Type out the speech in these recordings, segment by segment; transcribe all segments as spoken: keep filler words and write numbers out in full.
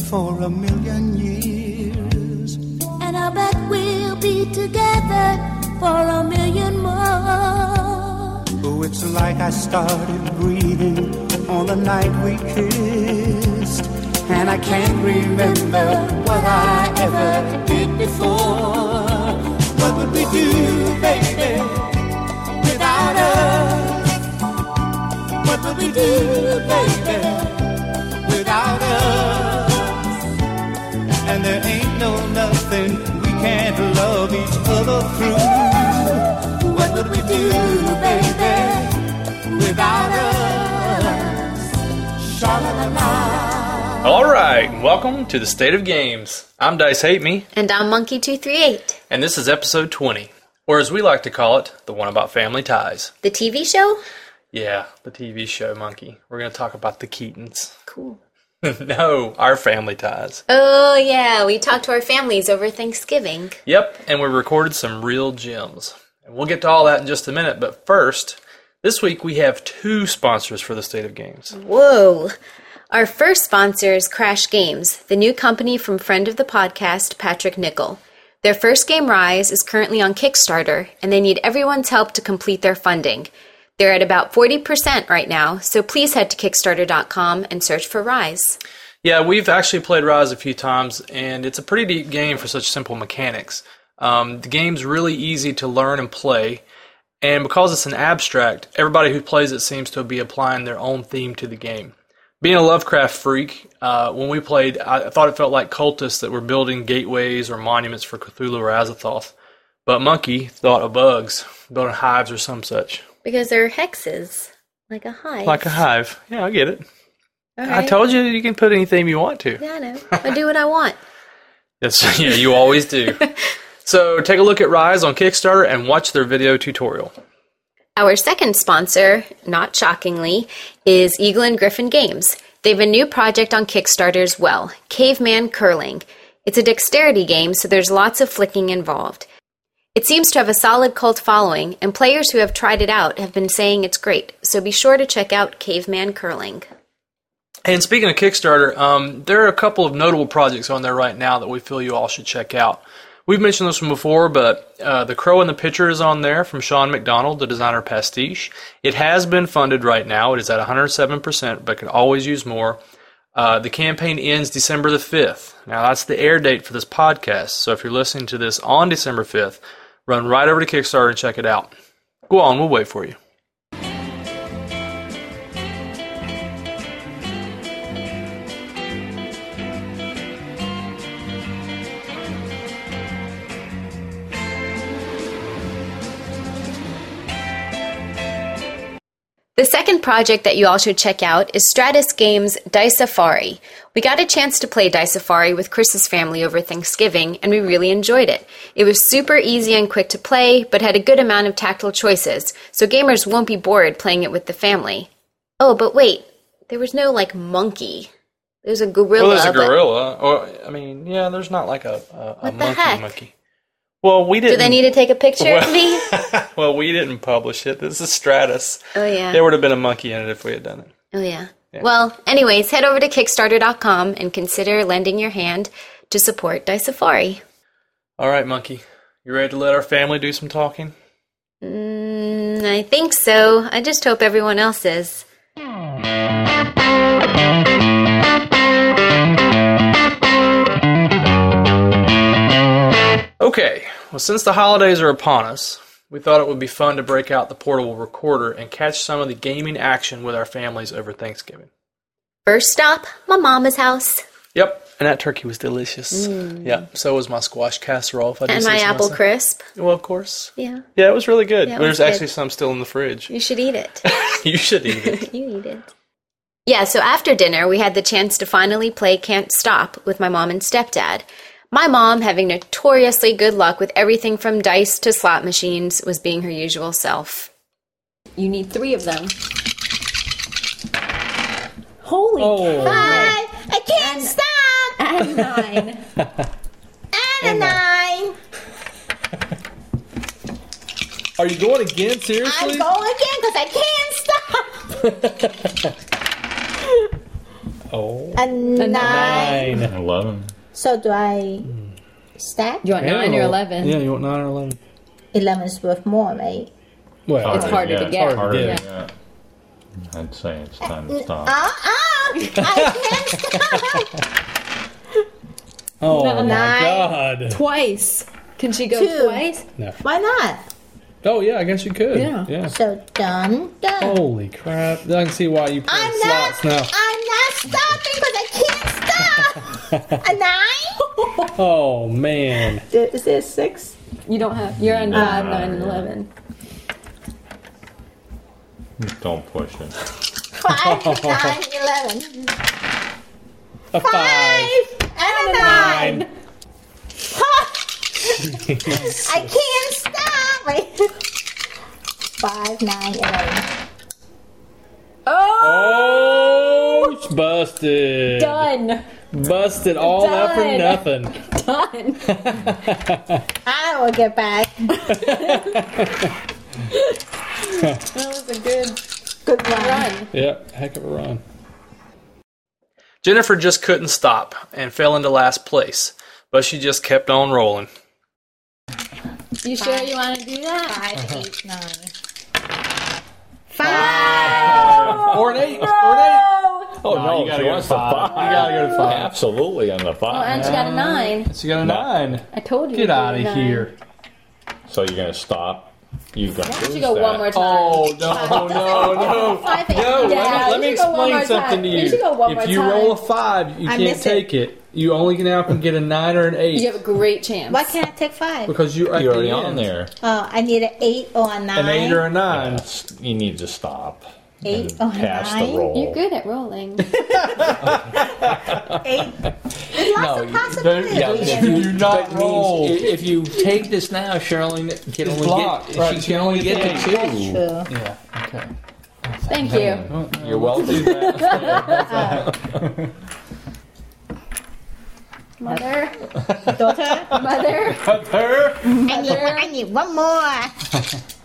for a million years. And I bet we'll be together for a million more. Oh, it's like I started breathing on the night we kissed, and I can't remember what I ever did before. What would we do, baby, without us? What would we do, baby, without us? And there ain't no nothing we can't love each other through. What would we do, baby, without us? Sha-la-la-la. All right, welcome to the State of Games. I'm Dice Hate Me. And I'm Monkey two three eight. And this is episode twenty, or as we like to call it, the one about family ties. The T V show? Yeah, the T V show, Monkey. We're going to talk about the Keatons. Cool. No, our family ties. Oh, yeah, we talked to our families over Thanksgiving. Yep, and we recorded some real gems. And we'll get to all that in just a minute, but first, this week we have two sponsors for the State of Games. Whoa. Our first sponsor is Crash Games, the new company from friend of the podcast, Patrick Nickel. Their first game, Rise, is currently on Kickstarter, and they need everyone's help to complete their funding. They're at about forty percent right now, so please head to Kickstarter dot com and search for Rise. Yeah, we've actually played Rise a few times, and it's a pretty deep game for such simple mechanics. Um, the game's really easy to learn and play, and because it's an abstract, everybody who plays it seems to be applying their own theme to the game. Being a Lovecraft freak, uh, when we played, I thought it felt like cultists that were building gateways or monuments for Cthulhu or Azathoth. But Monkey thought of bugs, building hives or some such. Because they're hexes, like a hive. Like a hive. Yeah, I get it. All I right. told you you can put any theme you want to. Yeah, I know. I do what I want. Yes, yeah, you always do. So take a look at Rise on Kickstarter and watch their video tutorial. Our second sponsor, not shockingly, is Eagle and Griffin Games. They have a new project on Kickstarter as well, Caveman Curling. It's a dexterity game, so there's lots of flicking involved. It seems to have a solid cult following, and players who have tried it out have been saying it's great, so be sure to check out Caveman Curling. And speaking of Kickstarter, um, there are a couple of notable projects on there right now that we feel you all should check out. We've mentioned this one before, but uh, The Crow in the Pitcher is on there from Sean McDonald, the designer of Pastiche. It has been funded right now. It is at one hundred seven percent, but could always use more. Uh, the campaign ends December the fifth. Now, that's the air date for this podcast, so if you're listening to this on December fifth, run right over to Kickstarter and check it out. Go on, we'll wait for you. The second project that you all should check out is Stratus Games' Dice Safari. We got a chance to play Dice Safari with Chris's family over Thanksgiving, and we really enjoyed it. It was super easy and quick to play, but had a good amount of tactile choices, so gamers won't be bored playing it with the family. Oh, but wait, there was no, like, monkey. There's a gorilla. Well, there's a but- gorilla. Or, I mean, yeah, there's not like a, a, a What the monkey heck? monkey. Well, we didn't. Do they need to take a picture well, of me? well, we didn't publish it. This is Stratus. Oh, yeah. There would have been a monkey in it if we had done it. Oh, yeah. Yeah. Well, anyways, head over to Kickstarter dot com and consider lending your hand to support Dice Safari. All right, Monkey. You ready to let our family do some talking? Mm, I think so. I just hope everyone else is. Okay, well, since the holidays are upon us, we thought it would be fun to break out the portable recorder and catch some of the gaming action with our families over Thanksgiving. First stop, my mama's house. Yep, and that turkey was delicious. Mm. Yep, so was my squash casserole. If I And my apple myself. crisp. Well, of course. Yeah. Yeah, it was really good. Yeah, it There's was actually good. some still in the fridge. You should eat it. You should eat it. You eat it. Yeah, so after dinner, we had the chance to finally play Can't Stop with my mom and stepdad. My mom, having notoriously good luck with everything from dice to slot machines, was being her usual self. You need three of them. Holy Oh. five! I can't stop! And nine. And a nine! Are you going again? Seriously? I'm going again because I can't stop! Oh. A nine. Nine. Eleven. So do I stack? You want nine or eleven? Yeah, you want nine or eleven? Eleven's worth more, right? Well, It's harder yeah, to it's get. Harder Yeah. to get. I'd say it's time to stop. Uh-uh. I can't stop. oh my Nine. God. Twice. Can she go Two. twice? No. Why not? Oh yeah, I guess you could. Yeah. Yeah. So done, done. Holy crap! I can see why you play I'm not. slots now. I'm not stopping because I can't stop. A nine? Oh man. Is there six? You don't have. You're on five, nine, and eleven. Don't push it. Five, nine, eleven. A five. Five and a nine. Nine. I can't stop. Wait. Five, nine, eleven. Oh, it's busted. Done. Busted all that for Done. nothing. Done. I will get back. That was a good Good run. run. Yep, heck of a run. Jennifer just couldn't stop and fell into last place, but she just kept on rolling. You sure you want to do that? Five, eight, nine. Five. Or an eight. Or an eight. Oh, no, you gotta she go wants to the five. five. You gotta go to five. Absolutely on the Oh, five. and she got a nine. She got a nine. I told you. Get to do out a of nine. here. So you're going to stop? You're going Why to don't lose you go that. one more time? Oh no no no Five, eight, no! nine. Yeah, let me, let me you should go one explain more something time. to You you. should go one If more you time. roll a five, you I can't miss it. take it. You only now can get a nine or an eight You have a great chance. Why can't I take five? because you're at You're the already on end. there. Oh, I need an eight or a nine. An eight or a nine. Yes, you need to stop. Eight and or pass nine? the roll. You're good at rolling. Eight. There's lots of possibilities. Yeah, if you do not that means roll. i- If you take this now, Sherilyn can It's only blocked. get. Right, She she can only get That's to two. True. Yeah. Okay. Thank you. You're welcome. Mother. Daughter, Mother. Her. I need, one, I need one more.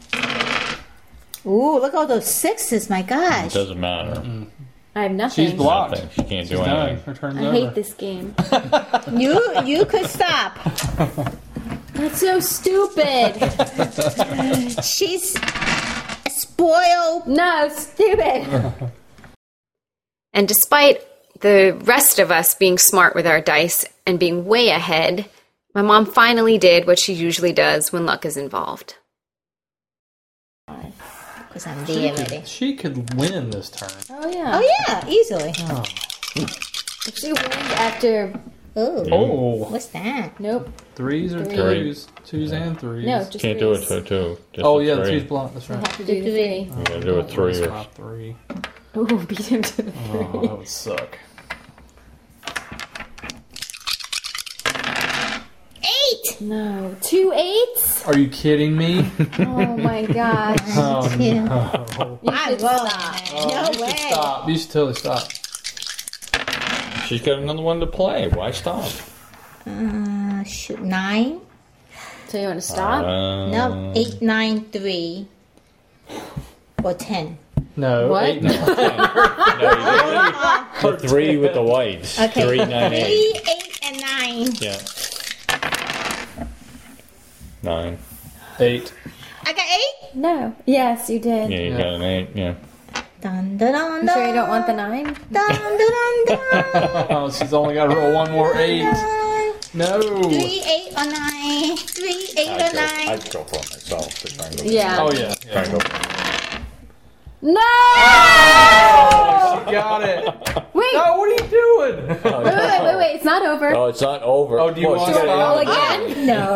Ooh, look at all those sixes, my gosh. Doesn't matter. I have nothing. She's blocked. Nothing. She can't do She's done. anything. Her turn's I over. hate this game. You you could stop. That's so stupid. She's spoiled. No, stupid. And despite the rest of us being smart with our dice and being way ahead, my mom finally did what she usually does when luck is involved. Because I'm there already. She could win this turn. Oh, yeah. Oh yeah, easily. If she wins after... Ooh, Oh, what's that? Nope. threes or Three. twos? Twos and threes. No, just Can't do it threes. two, two. Just Oh a yeah, the three. two's blocked. That's You right. have to do the three. You gotta do a three or Stop three. Ooh, beat him to the three. Oh, that would suck. Eight. No. Two eights? Are you kidding me? Oh, my gosh. Oh Two. no! You I'm should rolling. stop. Oh, No you should way. stop. You should totally stop. She's got another one to play. Why stop? Uh, shoot, nine. So you want to stop? Uh, No, eight, nine, three, or ten. No. What? Eight, nine. The three with the whites. Okay, Three, nine, eight. three, eight, and nine. Yeah. Nine. Eight. I got eight. No. Yes, you did. Yeah, you Yeah. got an eight. Yeah. Dun dun dun You dun. sure you don't want the nine? Dun dun dun dun. Oh, she's only got to roll one more eight. dun. No. Three, eight, or nine. Three, eight, or I'd go, nine. I'd go for it myself. To try and go Yeah. Oh yeah. Try and yeah. go. No! She got it. Wait, No, what are you doing? wait, wait, wait, wait. It's not over. Oh, it's not over. Oh, do you Well, want she to got Roll it. again. No.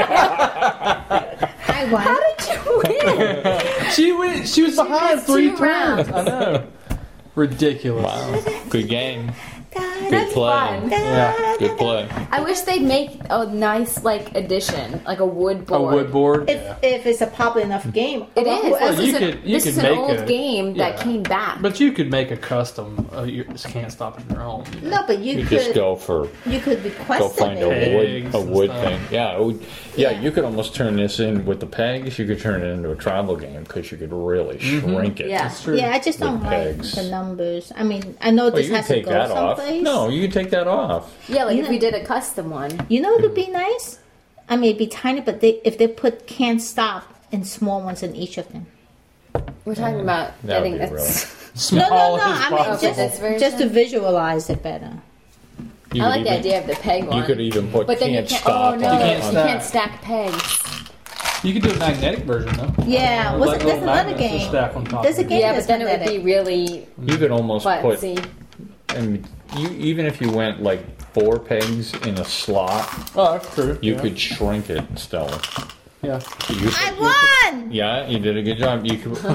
I won. How did you win? She went. She was behind missed three two turns. rounds. I know. Ridiculous. Wow. Good game. Dun Good that's play. fun. Yeah. Good play. I wish they'd make a nice like addition, like a wood A board. wood board. If, Yeah. if it's a popular enough game. It Well, is. whoever- This you is, could- a, you this could is an make old a- game that yeah. came back. But you could make a custom. Uh, you just can't stop it in your own. You know? No, but you, You could just go for you could go request find a it. wood Pegs a and wood stuff. thing. Yeah, it would, yeah, Yeah. You could almost turn this in with the pegs. You could turn it into a tribal game because you could really shrink it. Yeah. That's true. Yeah, I just don't With like pegs. the numbers. I mean, I know Well, this you can has to take go that off. someplace. No, you can take that off. yeah, like You if we know- did a custom one. You know what would be nice? I mean, it'd be tiny, but they, if they put can't stop in small ones in each of them. We're talking about That would getting be this. Small No, no, no. as I mean, possible. for this just, version? just to visualize it better. You I could like the even- idea of the peg one. You could even put but then can't you can't. stop Oh no, on You it. can't you stack. can't stack pegs. You could do a magnetic version though. Yeah, Uh, what's like it, little that's another magnets to game. stack on top There's a of it. game Yeah, that's but then it would be magnetic. really You could almost put. klutzy. I mean, you even if you went like four pegs in a slot, Oh, that's true. you yeah. could shrink it still. Yeah. You could, I won! yeah, you did a good job. You could.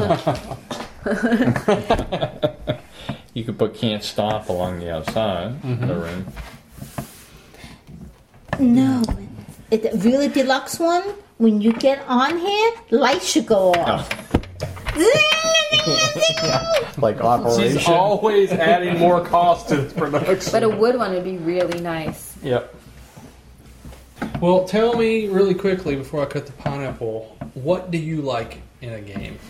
You could put can't stop along the outside of the ring. No. It, the really deluxe one, when you get on here, lights should go off. Like operation. She's always adding more cost to this production. But a wood one would be really nice. Yep. Well, tell me really quickly before I cut the pineapple, what do you like in a game?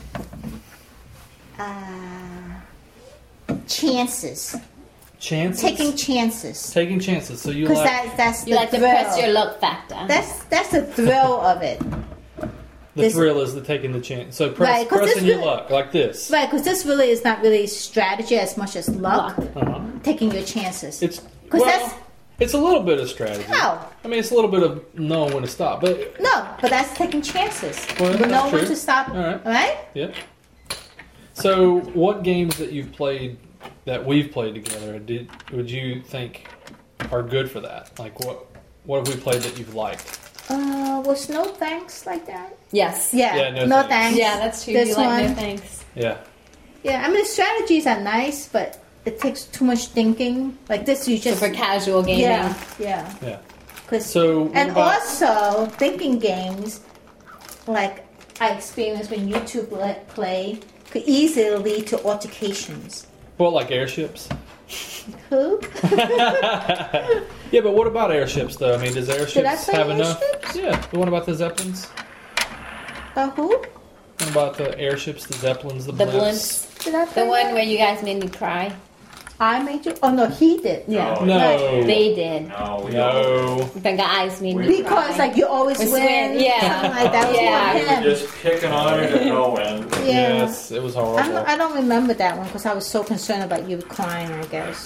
Uh, chances. Chances? Taking chances. Taking chances. So you Because like that, that's You the like to thrill. press your luck factor. That's that's the thrill of it. the this- thrill is the taking the chance. So press, Right, 'cause pressing this your really- luck like this. Right, because this really is not really strategy as much as luck. Luck. Uh-huh. Taking your chances. It's 'Cause well, that's- it's a little bit of strategy. No. I mean, it's a little bit of knowing when to stop, but No, but that's taking chances. Well, you that's know when true. to stop. All right. Right? yeah. So, what games that you've played that we've played together did would you think are good for that? Like what what have we played that you've liked? Uh, was no thanks like that? Yes. Yeah. Yeah, no no thanks. thanks. Yeah, that's true. This you like one. no thanks. Yeah. Yeah, I mean the strategies are nice, but it takes too much thinking. Like this, you So just for casual gaming. yeah, yeah. Yeah. 'Cause- So, what and about- also thinking games, like I experienced when you two pla- play, could easily lead to altercations. Well, like airships? Who? Yeah, but what about airships though? I mean, does airships play have enough? airships? Yeah. But what about the Zeppelins? Uh, who? What about the airships, the Zeppelins, the, The blimps? blimps. Did I play The one that? where you guys made me cry. I made you. Oh no, he did. Yeah. No. They did. No, we No. The guys made me Because cry. like you always We win. win, yeah. Something like that. Was Yeah. more him. just picking on it at no end. Yeah. Yes, it was I'm horrible. not, I don't remember that one because I was so concerned about you crying. I guess.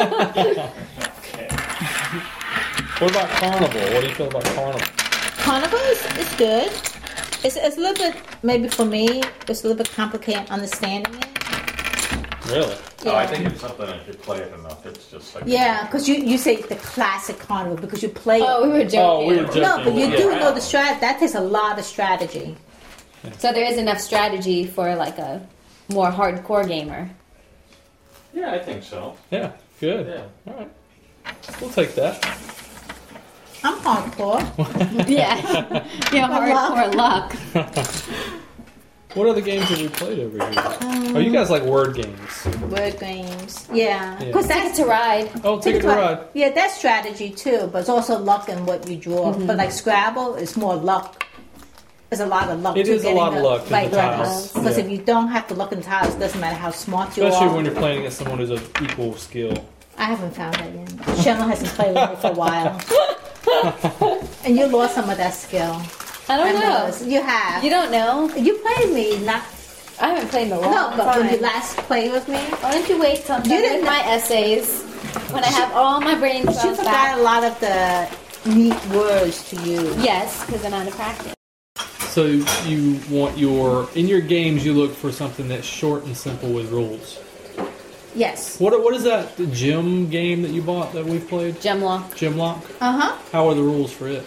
What about Carnival? What do you feel about Carnival? Carnival is, is good. It's, it's a little bit maybe for me. It's a little bit complicated understanding it. Really? Oh, I think it's something if you play it enough, it's just like Yeah, because you, you say the classic carnival because you play it. Oh, we were joking. Oh, we were joking. no, but you yeah. do know the strat. That takes a lot of strategy. So there is enough strategy for like a more hardcore gamer. Yeah, I think so. Yeah, good. Yeah. All right. We'll take that. I'm hardcore. Yeah. Yeah, hardcore luck. What other games have we played over here? Oh, you guys like word games. Word games. Yeah, Yeah. because Ticket that's to Ride. Oh, Ticket to Ride. Yeah, that's strategy too, but it's also luck in what you draw. Mm-hmm. But like Scrabble, it's more luck. There's a lot of luck. It to is a getting lot of luck in the right, right. tiles. Because Yeah. if you don't have to look in tiles, it doesn't matter how smart you Especially are. when you're playing against someone who's of equal skill. I haven't found that yet. Shannon hasn't played with me for a while. And you lost some of that skill. I don't I know. noticed. You have. You don't know. You played me, not I haven't played in a long no, but when you time. last played with me, Why don't you wait till I'm You done didn't- with my essays when I have all my brain she cells forgot back? a lot of the neat words to use. Yes, because I'm out of practice. So you want your in your games you look for something that's short and simple with rules. Yes. What what is that the gym game that you bought that we've played? Gemlock. Gymlock? Uh huh. How are the rules for it?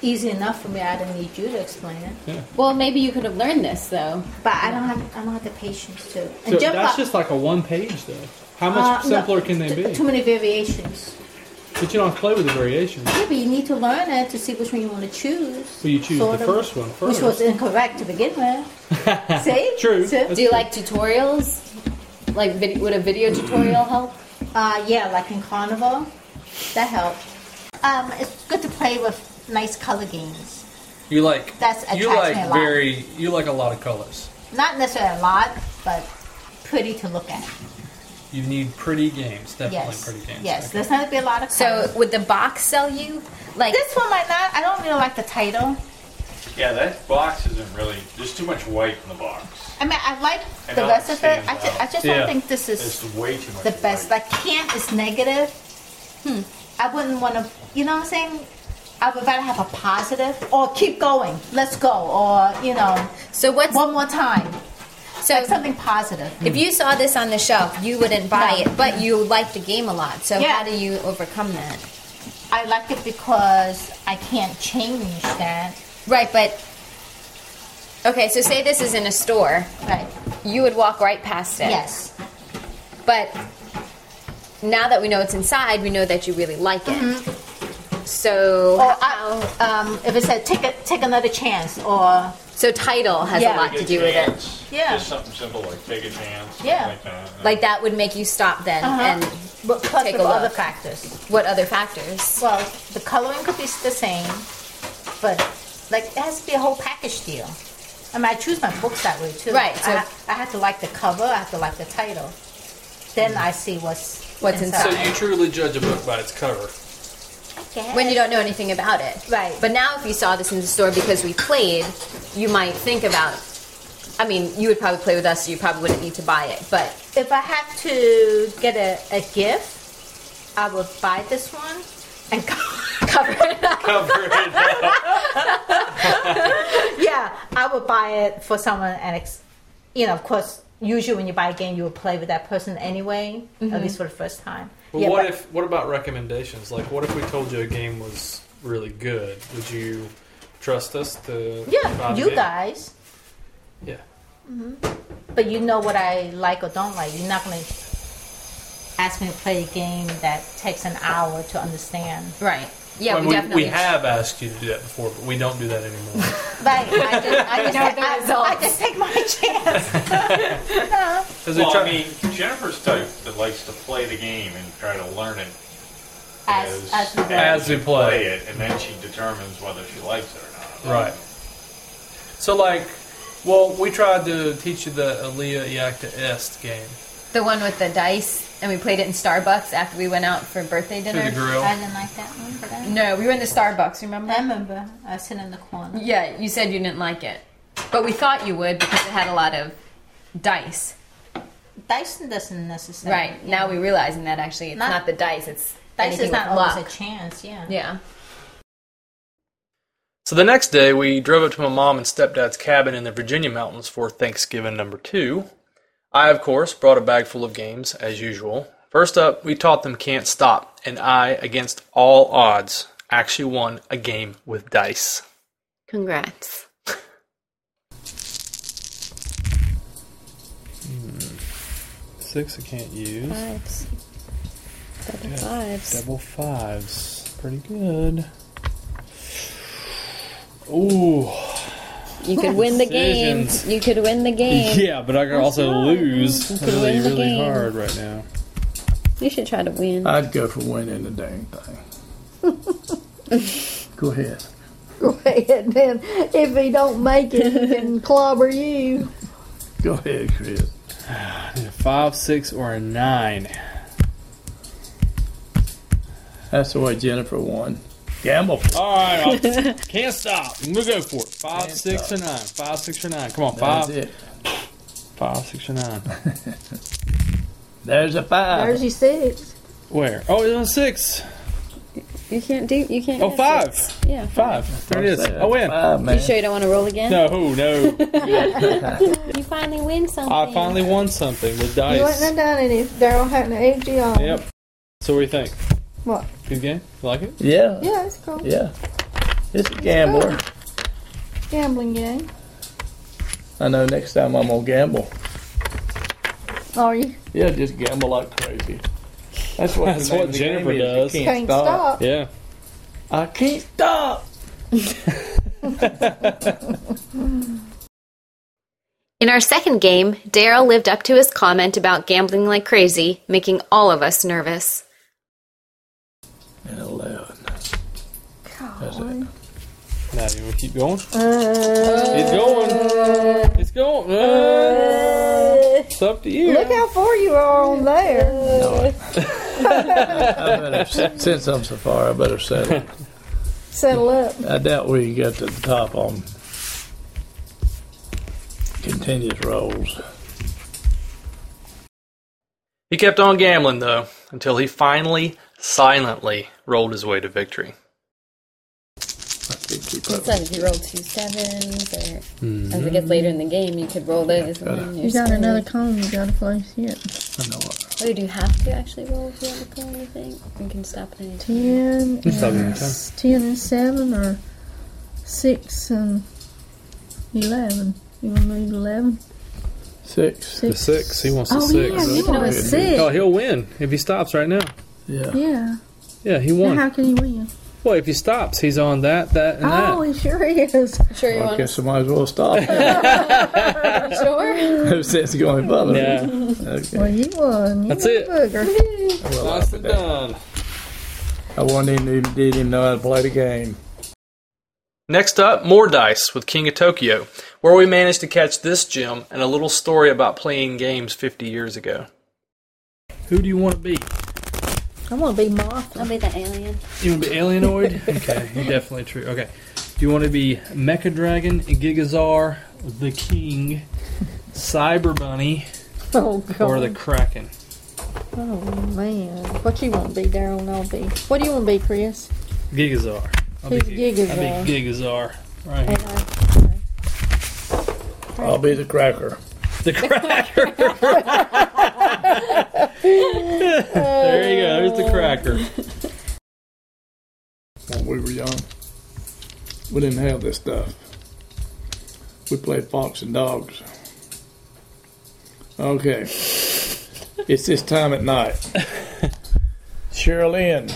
easy enough for me. I don't need you to explain it. Well, maybe you could have learned this though. But I don't have I don't have the patience to. So that's just like a one page though. How much uh, simpler no, can they t- be? Too many variations. But you don't have to play with the variations. Yeah, but you need to learn it to see which one you want to choose. Well, you choose Sort the of, first one first. Which was incorrect to begin with. See? True. See? That's Do you like tutorials? Like, vid- would a video tutorial help? Uh, yeah, like in Carnival. That helped. Um, it's good to play with nice color games. You like That's you attracts like me a lot. very you like a lot of colors. Not necessarily a lot, but pretty to look at. You need pretty games, definitely Yes. pretty games. Yes, Okay. there's not to be a lot of So, colors. would the box sell you? Like, This one might not. I don't really like the title. Yeah, that box isn't really. There's too much white in the box. I mean, I like And the now rest it of it. stands I just, I just Yeah. don't think this is There's way too much. the best. white. Like, can't is negative. Hmm. I wouldn't want to, you know what I'm saying? I would rather have a positive or keep going. Let's go. Or, you know, so what's one more time. so? Like something positive. If you saw this on the shelf, you wouldn't buy No. it, but you like the game a lot. So Yeah. how do you overcome that? I like it because I can't change that. Right, but okay. So say this is in a store, Right. you would walk right past it. Yes. But now that we know it's inside, we know that you really like it. So Or how, I, um, if it said take a, take another chance, or so title has Yeah. a lot Take to a do with it. chance. Yeah. Just something simple like take a chance. something Yeah. Like that. Like that would make you stop then. uh-huh. And but plus take with a other look. factors. what other factors? Well, the coloring could be the same, but like it has to be a whole package deal. I mean, I choose my books that way too. Right, so- I, I have to like the cover. I have to like the title. Then I see what's What's So inside. you truly judge a book by its cover. When you don't know anything about it. Right. But now if you saw this in the store because we played, you might think about, I mean, you would probably play with us, so you probably wouldn't need to buy it. But If I have to get a, a gift, I would buy this one and cover it up. Cover it up. yeah, I would buy it for someone and ex- you know, of course, usually when you buy a game, you would play with that person anyway, at least for the first time. Well, yeah, what but- if? What about recommendations? Like, what if we told you a game was really good? Would you trust us to? buy Yeah, the you game? guys. Yeah. But you know what I like or don't like. You're not going to ask me to play a game that takes an hour to understand. Right. Yeah, Well, we, we, definitely we have asked you to do that before, but we don't do that anymore. Right. I just, I just, know the I, I, results. just take my chance. no. 'Cause we Well, try- I mean, Jennifer's type that likes to play the game and try to learn it As, as we go. As we play. it, and then she determines whether she likes it or not. Right. So, like, well, we tried to teach you the Alia Iacta Est game the one with the dice, and we played it in Starbucks after we went out for birthday to dinner. the grill. I didn't like that one. But I, No, we were in the Starbucks, remember? I remember. I was sitting in the corner. Yeah, you said you didn't like it. But we thought you would because it had a lot of dice. Dyson doesn't necessarily. Right. Now we're realizing that actually it's not, Not- the dice, it's Dice anything is not with always luck. a chance. Yeah. Yeah. So the next day, we drove up to my mom and stepdad's cabin in the Virginia mountains for Thanksgiving number two. I, of course, brought a bag full of games, as usual. First up, we taught them Can't Stop, and I, against all odds, actually won a game with dice. Congrats. Six I can't use. Fives. Double fives. Double fives. Pretty good. Ooh. You could win the game. Decisions. You could win the game. Yeah, but I could also lose You could really, win the really game. hard right now. You should try to win. I'd go for winning the dang thing. Go ahead. Go ahead, then. If he don't make it, he can clobber you. Go ahead, Chris. I need a five, six, or a nine. That's the way Jennifer won. Gamble. All right, I'll, can't stop. I'm gonna go for it. Five, Can't six, stop. or nine. Five, six, or nine. Come on, That's five, it. five, six, or nine. There's a five. There's your six. Where? Oh, it's on six. You can't do. You can't. Oh, get five. six. Yeah. Five. There it is. That's I win. Five, man. You sure you don't want to roll again? No, no. You finally win something. I finally won something with You wouldn't dice. have done it if Daryl hadn't egged you on. Yep. So what do you think? What? Good game? You like it? Yeah. Yeah, it's cool. Yeah. It's a gambler. Gambling game. I know next time I'm gonna gamble. Are you? Yeah, just gamble like crazy. That's what, That's the name what of the Jennifer game is. does. You Can't can't, stop. stop. Yeah. I can't stop. In our second game, Daryl lived up to his comment about gambling like crazy, making all of us nervous. And eleven. That's it. Now, you want to keep going? Uh, It's going. It's going. Uh, it's up to you. Look how far you are on there. No, I better, since I'm so far, I better settle. Settle up. I doubt we can get to the top on continuous rolls. He kept on gambling, though, until he finally, silently rolled his way to victory. It's like if you roll two sevens, or mm-hmm. as it gets later in the game, you could roll those. And then You got spinning. another cone you got to place yet. I know what. Oh, do you have to actually roll if you have a cone, I think? You can stop at any time. Ten Stop at any and, time. ten and seven, or six and eleven. You want to move eleven? Six. The six. He wants the Oh, six. yeah, you want a six. Oh, he'll win if he stops right now. Yeah. Yeah. Yeah, he Now won. how can he win? Well, if he stops, he's on that, that, and Oh, that. he sure is. Sure, you Well, I want guess I might as well stop. sure? No sense going above it. Yeah. Okay. Well, you won. You That's won it. a booger. Well, Nice I and done. I wasn't even, didn't even know how to play the game. Next up, more dice with King of Tokyo, where we managed to catch this gem and a little story about playing games fifty years ago. Who do you want to be? I want to be Martha. I'll be the alien. You want to be Alienoid? Okay, definitely true. Okay. Do you want to be Mecha Dragon, Gigazar, the King, Cyber Bunny, Oh, God. or the Kraken? Oh, man. What you want to be, Daryl, and I'll be. What do you want to be, Chris? Gigazar. I'll Who's be Gigazar? I'll be Gigazar. Right And here. I, I'll be the cracker. The Cracker. There you go. There's the Cracker. When we were young, we didn't have this stuff. We played fox and dogs. Okay. It's this time at night. Sherilyn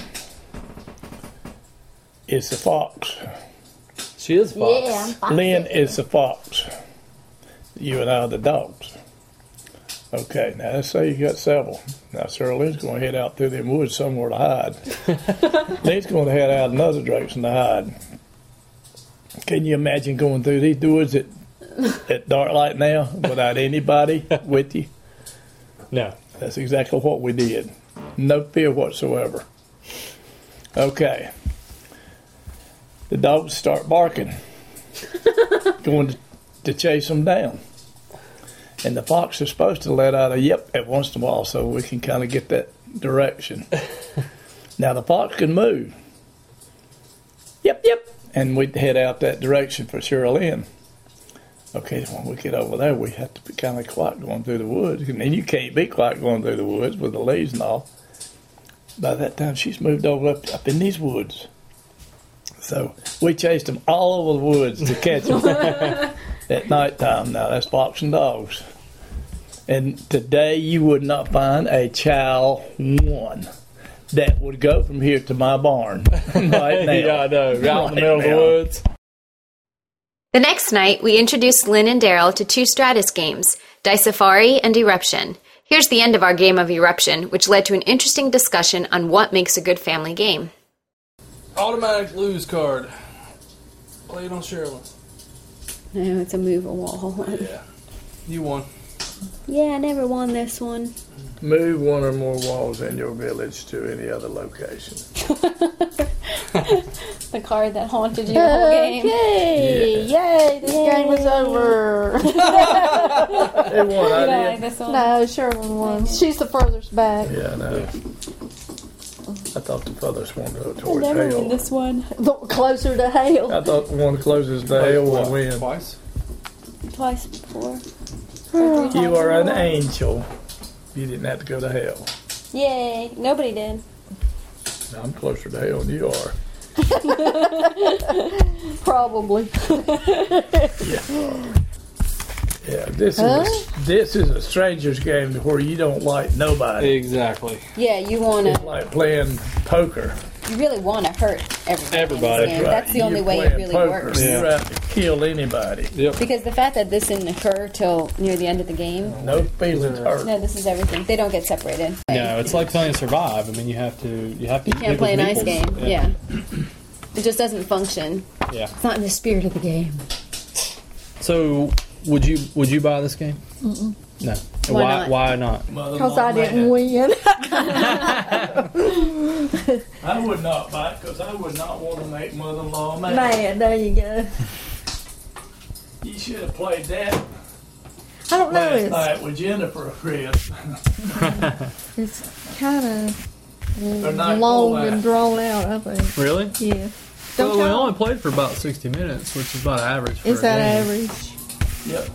is the fox. She is Fox. yeah, I'm foxy. Lynn is the fox. You and I are the dogs. Okay, now let's say you got several. Now, Sherilyn's going to head out through them woods somewhere to hide. Lynn's going to head out another direction to hide. Can you imagine going through these woods at, at dark light now without anybody with you? No. That's exactly what we did. No fear whatsoever. Okay. The dogs start barking, going to, to chase them down. And the fox is supposed to let out a yip every once in a while so we can kind of get that direction. Now the fox can move. Yep, yep. And we head out that direction for Sherilyn. Okay, when we get over there, we have to be kind of quiet going through the woods. And then you can't be quiet going through the woods with the leaves and all. By that time, she's moved over up, up in these woods. So we chased them all over the woods to catch them at nighttime. Now, that's fox and dogs. And today, you would not find a child one that would go from here to my barn right now. Yeah, I know. Out in the middle of the now. woods. The next night, we introduced Lynn and Daryl to two Stratus games, Dice Safari and Eruption. Here's the end of our game of Eruption, which led to an interesting discussion on what makes a good family game. Automatic lose card. Play it on Sherilyn. No, it's a move a wall. Yeah. You won. Yeah, I never won this one. Move one or more walls in your village to any other location. The card that haunted you the whole game. Okay. Yay, this game is over. They won, You I don't did. like this one? No, Sherlyn won. She's the furthest back. Yeah, I know. I thought the furthest one go I towards never win hell. this one. The closer to hell. I thought the one closest to hell would win. Twice? Twice before. You are an angel. You didn't have to go to hell. Yay. Nobody did. I'm closer to hell than you are. Probably. Yeah, this Huh? is a, this is a stranger's game where you don't like nobody. Exactly. Yeah, you want It's to. like playing poker. You really want to hurt everybody. Everybody. In this game. That's the You're only way it playing really poker. works. You're out to kill anybody. Yep. Because the fact that this didn't occur till near the end of the game. No feelings hurt. No, this is everything. They don't get separated. No, it's like playing Survive. I mean, you have to. You have to. You can't play a nice game. nipples. Yeah. It just doesn't function. Yeah. It's not in the spirit of the game. So, would you would you buy this game? Mm-mm. No. Why why? not? Why not? Because I didn't win. I would not buy it because I would not want to make mother-in-law mad. Man, there you go. You should have played that I don't know. last It's, night with Jennifer, Chris. it's kind of Or night long before and that. drawn out, I think. Really? Yeah. Well, Don't we y'all- only played for about sixty minutes, which is about average. For Is a that game. average? Yep.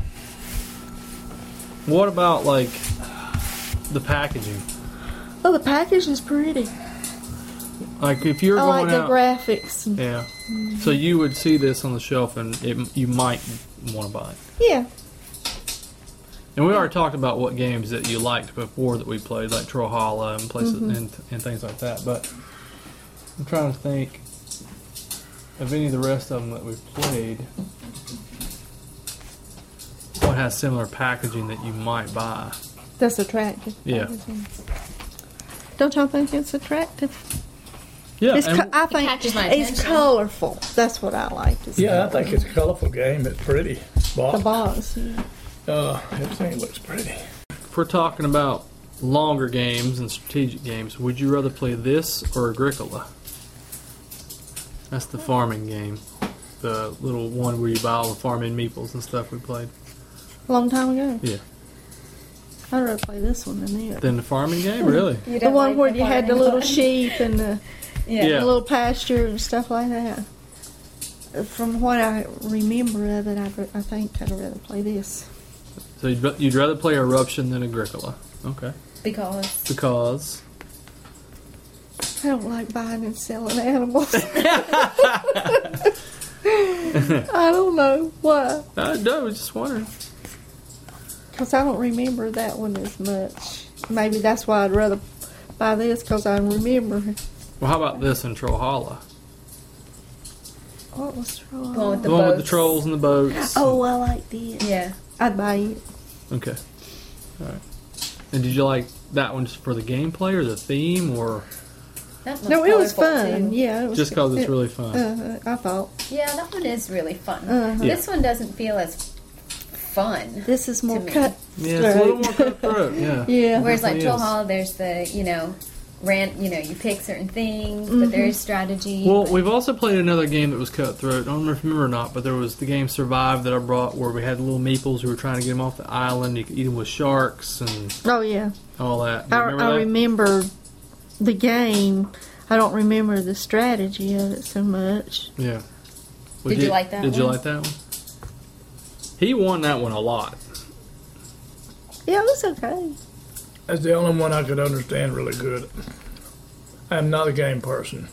What about like the packaging? Oh, the package is pretty. Like if you're I going like the out, graphics. yeah. So you would see this on the shelf, and it, you might want to buy it. Yeah. And we already talked about what games that you liked before that we played, like Trollhalla and places Mhm. and, and things like that. But I'm trying to think of any of the rest of them that we've played. What has similar packaging that you might buy? That's attractive. Yeah. Don't y'all think it's attractive? Yeah, It's and- co- I think catches my it's attention. colorful. That's what I like. It's Yeah, I think it's a colorful game. It's pretty. the Box. box. Yeah. Uh, everything looks pretty. If we're talking about longer games and strategic games, would you rather play this or Agricola? That's the farming game. The little one where you buy all the farming meeples and stuff we played. A long time ago. Yeah. I'd rather play this one than that. Then the farming game? Really? You The don't one like where you had the farming little one? sheep and the, Yeah. the little pasture and stuff like that. From what I remember of it, I, I think I'd rather play this. So you'd, you'd rather play Eruption than Agricola? Okay. Because Because? I don't like buying and selling animals. I don't know why. I, no, I was just wondering. Because I don't remember that one as much. Maybe that's why I'd rather buy this, because I remember. Well, how about this in Trollhalla? What was wrong? The one with The The one with the boats. trolls and the boats. Oh, I like this. yeah. I'd buy it. Okay. All right. And did you like that one just for the gameplay or the theme, or That one's No, it was colorful, fun. too. Yeah, it was just because it's it- really fun? Uh, I thought Yeah, that one is really fun. Uh-huh. This one doesn't feel as fun. this is more me. cut. Yeah, it's a little more cutthroat. Yeah. Yeah. Whereas like definitely is. Trollhalla, there's the you know, rant. You know, you pick certain things, but there is strategy. Well, we've also played another game that was cutthroat. I don't remember if you remember or not, but there was the game Survive that I brought where we had little meeples who were trying to get them off the island. You could eat them with sharks and Oh yeah, all that. Do I, you remember I that? remember the game. I don't remember the strategy of it so much. Yeah. Did you like that Did you one? like that one? He won that one a lot. Yeah, it was okay. That's the only one I could understand really good. I'm not a game person.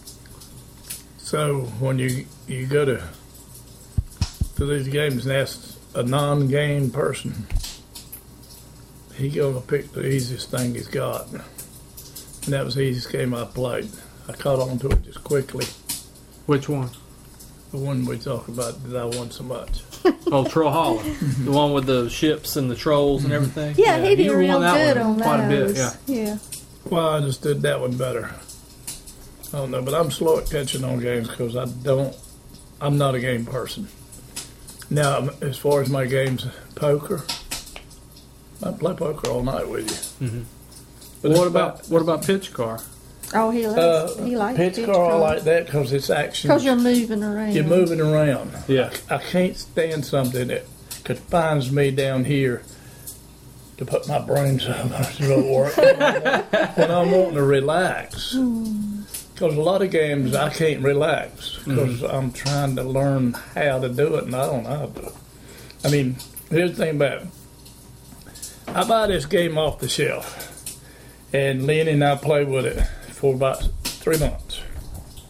So when you you go to to these games and ask a non-game person, he gonna pick the easiest thing he's got. And that was the easiest game I played. I caught on to it just quickly. Which one? The one we talk about that I won so much. Oh, Trollhalla. The one with the ships and the trolls and everything? Yeah, he did you won real that good one on quite a bit, those. yeah. yeah. Well, I understood that one better. I don't know, but I'm slow at catching on games because I don't. I'm not a game person. Now, as far as my games, poker, I play poker all night with you. Mm-hmm. But What it's about what about Pitch Car? Oh, he likes. Uh, he likes pitch car, I like that because it's action. Because you're moving around. You're moving around. Yeah. I can't stand something that confines me down here to put my brains to work when I'm wanting to relax. Because a lot of games I can't relax because Mm-hmm. I'm trying to learn how to do it and I don't know how to. I mean, here's the thing about it. I buy this game off the shelf and Lenny and I play with it for about three months.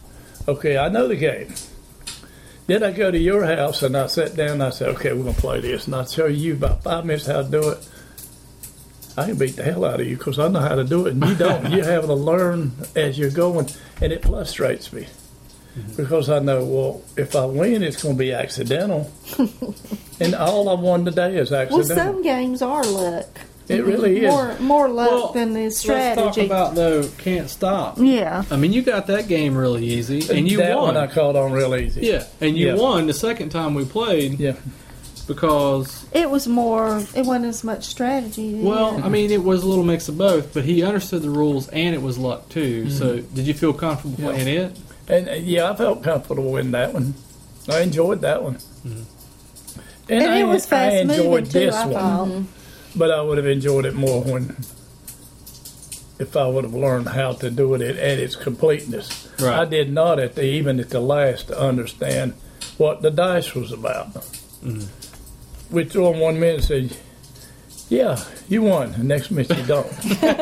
Okay, I know the game. Then I go to your house and I sit down and I say, okay, we're going to play this. And I tell you about five minutes how to do it. I can beat the hell out of you because I know how to do it and you don't. You're having to learn as you're going, and it frustrates me. Mm-hmm. Because I know, well, if I win, it's going to be accidental. And all I won today is accidental. Well, some games are luck. It really is. More, more luck Well, than the strategy. Let's talk about, though, Can't Stop. Yeah. I mean, you got that game really easy, and you that won. one I called on real easy. Yeah, and you Yeah. won the second time we played. Yeah. Because, It was more, it wasn't as much strategy. well, yeah. I mean, it was a little mix of both, but he understood the rules, and it was luck, too. So, did you feel comfortable Yeah. playing it? And uh, yeah, I felt comfortable in that one. I enjoyed that one. Mm-hmm. And, I, it was I fast enjoyed moving, too, this I one. thought. But I would have enjoyed it more when, if I would have learned how to do it at, at its completeness. Right. I did not at the even at the last understand what the dice was about. Mm-hmm. We threw on one minute and said, "Yeah, you won." The next minute you don't.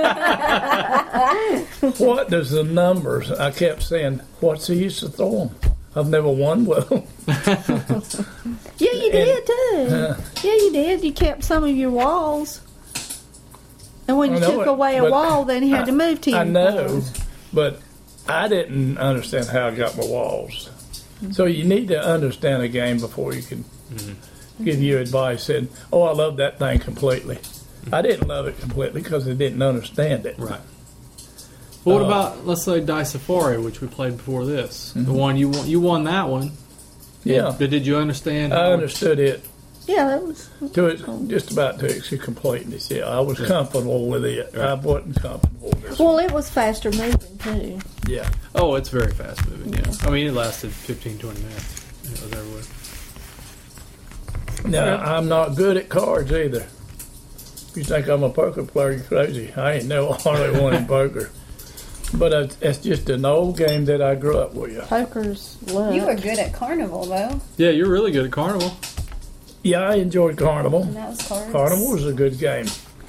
What does the numbers? I kept saying, "What's the use to throw them? I've never won with them." Yeah, you did, too. Uh, Yeah, you did. You kept some of your walls. And when I you know took it, away a but wall, then you had to move to your I know, walls. but I didn't understand how I got my walls. So you need to understand a game before you can Mm-hmm. give you advice. And oh, I love that thing completely. I didn't love it completely because I didn't understand it. Right. Well, what Uh, about, let's say, Dice Safari, which we played before this? The Mhm. one you won, you won that one. Yeah, But did you understand? I how- understood it Yeah, that was. to it, just about to its completeness. Yeah, I was comfortable with it. I wasn't comfortable with this. Well, it was faster moving, too. Yeah. Oh, it's very fast moving, yeah. I mean, it lasted fifteen, twenty minutes. It was over with. Now, I'm not good at cards either. If you think I'm a poker player, you're crazy. I ain't no hardly one in poker. But it's, it's just an old game that I grew up with. Poker's luck. You were good at Carnival, though. Yeah, you're really good at Carnival. Yeah, I enjoyed Carnival. And that was cards. Carnival was a good game.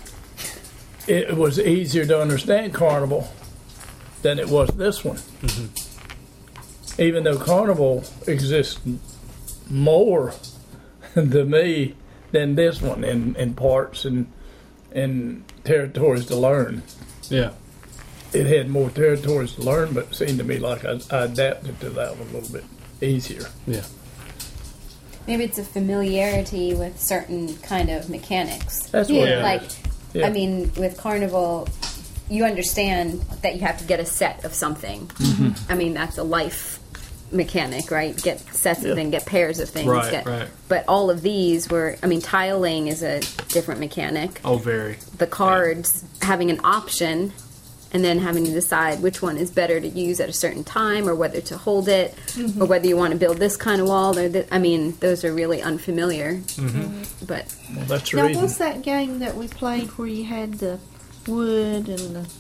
It was easier to understand Carnival than it was this one. Mm-hmm. Even though Carnival exists more to me than this one in, in parts and and territories to learn. Yeah. It had more territories to learn, but it seemed to me like I, I adapted to that one a little bit easier. Yeah. Maybe it's a familiarity with certain kind of mechanics. That's what Yeah. it Like, is. Yeah. I mean, with Carnival, you understand that you have to get a set of something. Mm-hmm. I mean, that's a life mechanic, right? Get sets Yeah. of things, get pairs of things. Right, get, right. But all of these were, I mean, tiling is a different mechanic. Oh, very. The cards having an option and then having to decide which one is better to use at a certain time or whether to hold it or whether you want to build this kind of wall. Or th- I mean, those are really unfamiliar. Mm-hmm. But Well, that's the Now, reason. what's that game that we played where you had the wood and the.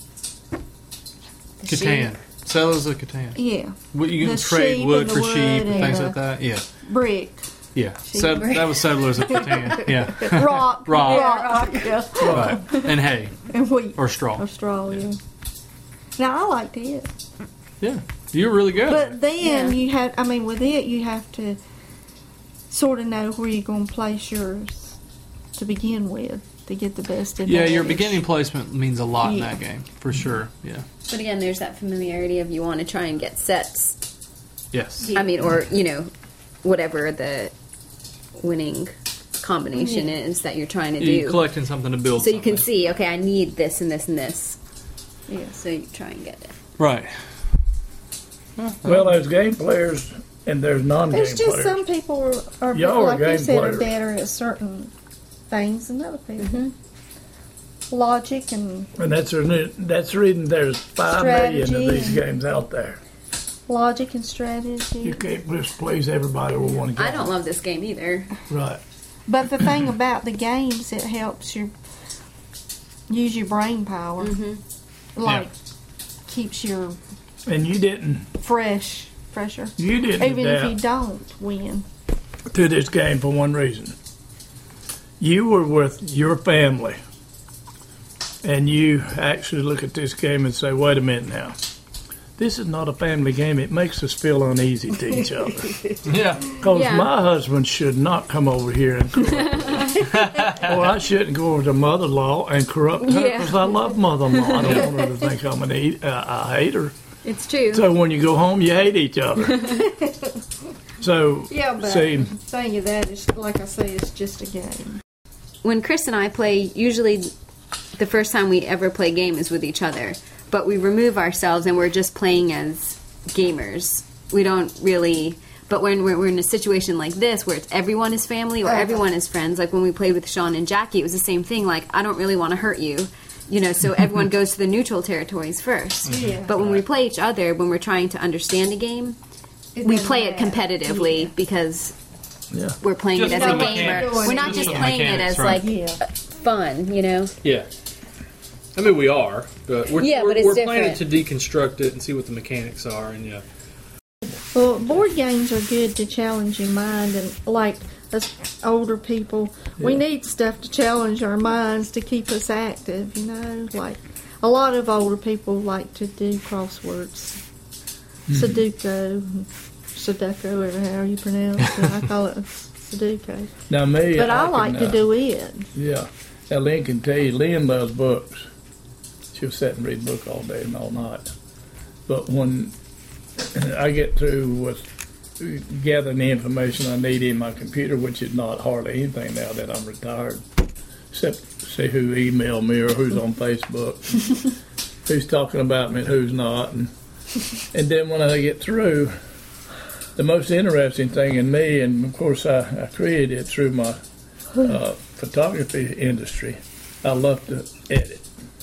the Catan. Settlers of Catan. Yeah. Well, you can The trade sheep wood and the for wood sheep and and things the- like that. Yeah. Brick. Yeah. Sheep. Set, that was Settlers of Catan. Yeah. Rock. Rock. Rock. Yeah. Right. And hay. And wheat. Or straw. Or straw, yeah. Now, I liked it. Yeah. You were really good. But then Yeah. you have, I mean, with it, you have to sort of know where you're going to place yours to begin with to get the best advantage. yeah, your beginning placement means a lot in Yeah. that game. For sure. Yeah. But again, there's that familiarity of you want to try and get sets. Yes. I mean, or, you know, whatever the winning combination is that you're trying to You're do. collecting something to build So you can something. see, okay, I need this and this and this. Yeah. So you try and get it. Right. Well, there's game players and there's non-game There's just players. some people are, are Y'all are like you game said, players. are better at certain things than other people. Mm-hmm. Logic and And that's the that's the reason there's five million Strategy of these and- games out there. logic and strategy. You can't just please everybody with one game. I don't love this game either. Right. But the thing about the games, it helps you use your brain power. Mm-hmm. Like keeps you And you didn't fresh, fresher. you didn't Even if you adapt don't win. to this game for one reason. You were with your family. And you actually look at this game and say, wait a minute now. this is not a family game. It makes us feel uneasy to each other. Yeah. Because Yeah. my husband should not come over here and corrupt me. Or I shouldn't go over to mother-in-law and corrupt her Yeah. because I love mother-in-law. I don't want her to think I'm an e- uh, I hate her. It's true. So when you go home, you hate each other. So, Yeah, but see, the thing of that is, like I say, it's just a game. When Chris and I play, usually the first time we ever play a game is with each other. But we remove ourselves and we're just playing as gamers. We don't really... But when we're, we're in a situation like this, where it's everyone is family or Okay. everyone is friends, like when we played with Sean and Jackie, it was the same thing. Like, I don't really want to hurt you. You know, so everyone goes to the neutral territories first. Yeah. But when we play each other, when we're trying to understand a game, It we doesn't play it matter. competitively Yeah. because yeah. we're playing Just it as for a the gamer. mechanics. We're not Just just for the playing it mechanics, as right. like Yeah. fun, you know. Yeah. I mean, we are, but we're, Yeah, we're, but it's we're playing it different. to deconstruct it and see what the mechanics are, and yeah. Well, board games are good to challenge your mind, and like us older people, we Yeah. need stuff to challenge our minds to keep us active. You know, like a lot of older people like to do crosswords, Sudoku, Sudoku, or however you pronounce it. I call it Sudoku, Now me, but I, can, like to uh, do it. Yeah. Now, Lynn can tell you, Lynn loves books. She'll sit and read a book all day and all night. But when I get through with gathering the information I need in my computer, which is not hardly anything now that I'm retired, except see who emailed me or who's on Facebook, who's talking about me and who's not. And, and then when I get through, the most interesting thing in me, and of course I, I created it through my uh, photography industry, I love to edit.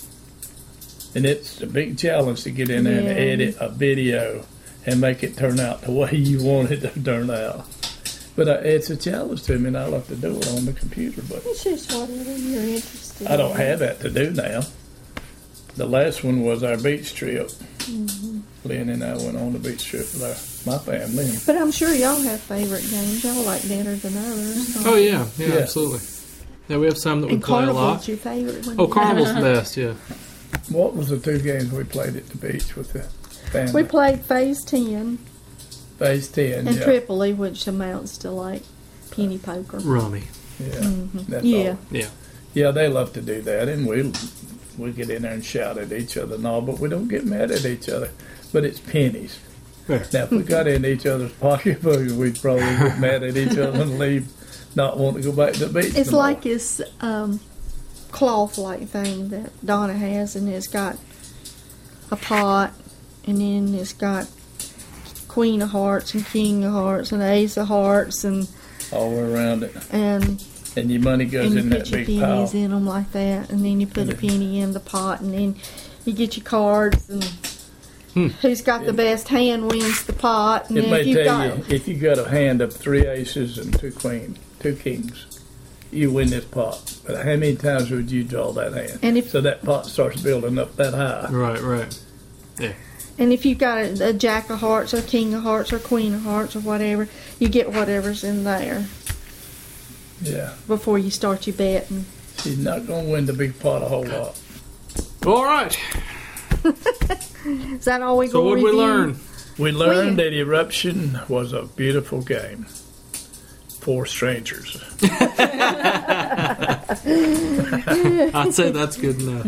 And it's a big challenge to get in there and Yeah. edit a video and make it turn out the way you want it to turn out. But uh, it's a challenge to me, and I love to do it on the computer. But It's just whatever you're interested in. I don't have that to do now. The last one was our beach trip. Mm-hmm. Lynn and I went on the beach trip with our, my family. But I'm sure y'all have favorite games. Y'all like better than others. Oh, yeah. Yeah, Yeah. absolutely. Yeah, we have some that we And play a Carnival's lot. your favorite one. Oh, Carnival's the best, yeah. What was the two games we played at the beach with the family? We played Phase ten Phase ten, and yeah. Tripoli, which amounts to like penny poker. Rummy. Yeah, that's Yeah. all. Yeah. Yeah, they love to do that, and we we get in there and shout at each other and all, but we don't get mad at each other. But it's pennies. Fair. Now, if we got in each other's pocketbooks, we'd probably get mad at each other and leave, not want to go back to the beach. It's no more. like this um, cloth-like thing that Donna has, and it's got a pot, and then it's got Queen of Hearts and King of Hearts and Ace of Hearts, and all around it, and and your money goes and you in put that your big pile. pennies in them like that, and then you put a penny in the pot, and then you get your cards, and who's got the best hand wins the pot. And It then may if you've tell got, you if you got a hand of three aces and two queens, two kings, you win this pot. But how many times would you draw that hand? And if- so that pot starts building up that high. Right, right. Yeah. and if you've got a, a Jack of Hearts or King of Hearts or Queen of Hearts or whatever, you get whatever's in there Yeah, before you start your betting. she's not going to win the big pot a whole lot. All right. Is that all we So go what did we review? learn? We learned that Eruption was a beautiful game for strangers. I'd say that's good enough.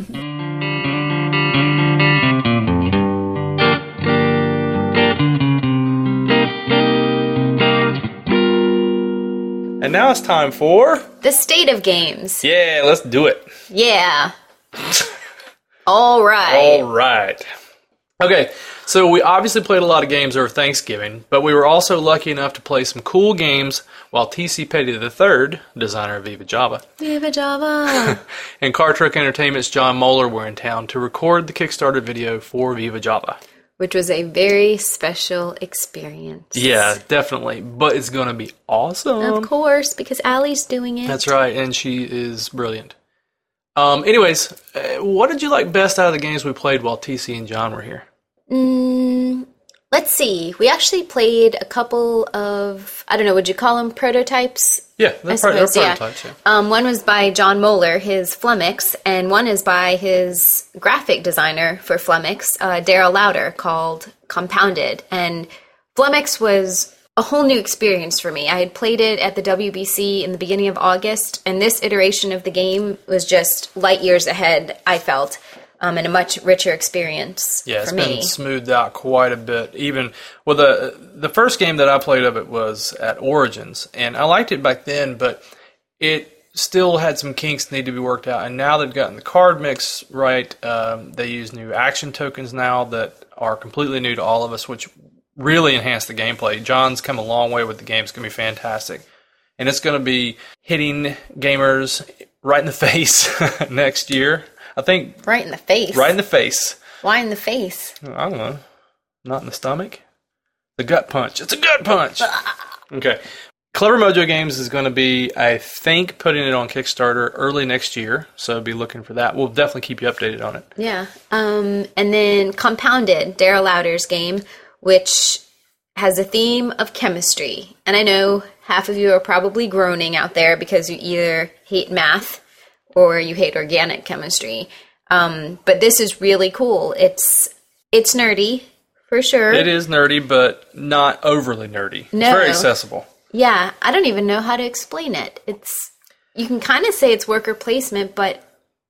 And now it's time for... The state of games. Yeah, let's do it. Yeah. All right. All right. Okay, so we obviously played a lot of games over Thanksgiving, but we were also lucky enough to play some cool games while T C Petty the third, designer of Viva Java, Viva Java. and Car Truck Entertainment's John Moeller were in town to record the Kickstarter video for Viva Java. Which was a very special experience. Yeah, definitely. But it's going to be awesome. Of course, because Allie's doing it. That's right, and she is brilliant. Um, anyways, uh, what did you like best out of the games we played while T C and John were here? Mm, Let's see. We actually played a couple of, I don't know, would you call them prototypes? Yeah, they're, I pro- they're suppose, yeah. prototypes. Yeah. Um, one was by John Moeller, his Flumix, and one is by his graphic designer for Flumix, uh, Daryl Lauder, called Compounded. And Flumix was a whole new experience for me. I had played it at the W B C in the beginning of August, and this iteration of the game was just light years ahead, I felt. Um, and a much richer experience Yeah, it's for been me. smoothed out quite a bit. Even well, the the first game that I played of it was at Origins, and I liked it back then, but it still had some kinks that need to be worked out. And now they've gotten the card mix right. Um, they use new action tokens now that are completely new to all of us, which really enhance the gameplay. John's come a long way with the game. It's going to be fantastic, and it's going to be hitting gamers right in the face next year. I think Right in the face. right in the face. Why in the face? I don't know. Not in the stomach. The gut punch. It's a gut punch. Okay. Clever Mojo Games is going to be, I think, putting it on Kickstarter early next year. So be looking for that. We'll definitely keep you updated on it. Yeah. Um, and then Compounded, Daryl Lauder's game, which has a theme of chemistry. And I know half of you are probably groaning out there because you either hate math or you hate organic chemistry. Um, but this is really cool. It's it's nerdy, for sure. It is nerdy, but not overly nerdy. No. It's very accessible. Yeah, I don't even know how to explain it. It's you can kind of say it's worker placement, but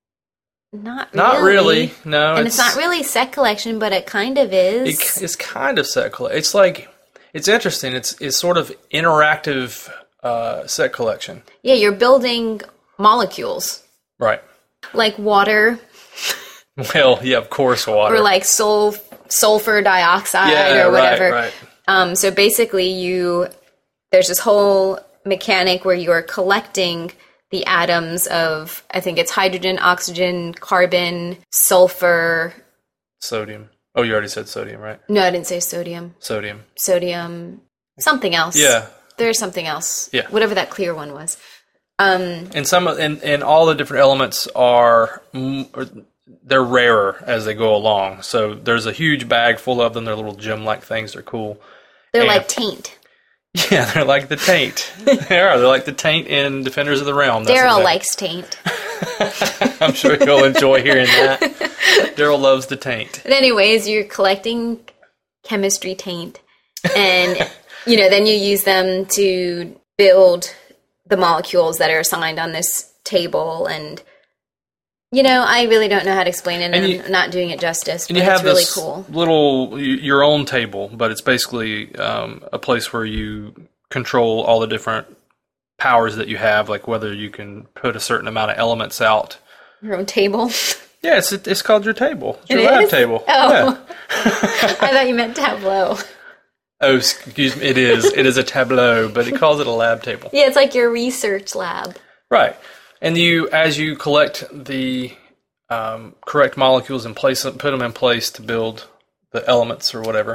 not really. Not really, no. And it's, it's not really set collection, but it kind of is. It, it's kind of set collection. It's like, it's interesting. It's, it's sort of interactive uh, set collection. Yeah, you're building molecules. Right. Like water. Well, yeah, of course, water. Or like sul- sulfur dioxide yeah, or whatever. Right, right. Um, so basically, you there's this whole mechanic where you are collecting the atoms of, I think it's hydrogen, oxygen, carbon, sulfur. Sodium. Oh, you already said sodium, right? No, I didn't say sodium. Sodium. Sodium. Something else. Yeah. There's something else. Yeah. Whatever that clear one was. Um, and some and, and all the different elements are they're rarer as they go along. So there's a huge bag full of them. They're little gem-like things. They're cool. They're and, like taint. Yeah, they're like the taint. they are. They're like the taint in Defenders of the Realm. Daryl likes taint. I'm sure you'll enjoy hearing that. Daryl loves the taint. But anyways, you're collecting chemistry taint, and you know then you use them to build the molecules that are assigned on this table, and you know I really don't know how to explain it, and, and you, I'm not doing it justice. And but you have it's really this cool. little your own table, but it's basically um, a place where you control all the different powers that you have, like whether you can put a certain amount of elements out. Your own table. Yeah, it's it's called your table. It's it your lab is? table. Oh, yeah. I thought you meant tableau. Oh, excuse me. It is. It is a tableau, but it calls it a lab table. Yeah, it's like your research lab. Right. And you, as you collect the um, correct molecules and place them, put them in place to build the elements or whatever.